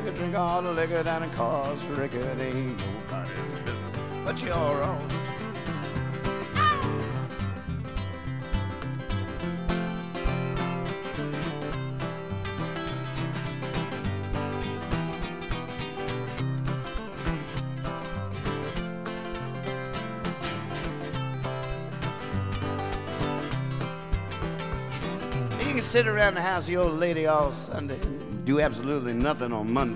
You drink all the liquor down in Costa Rica. It ain't nobody's business but your own. You can sit around the house of your old lady all Sunday, do absolutely nothing on Monday.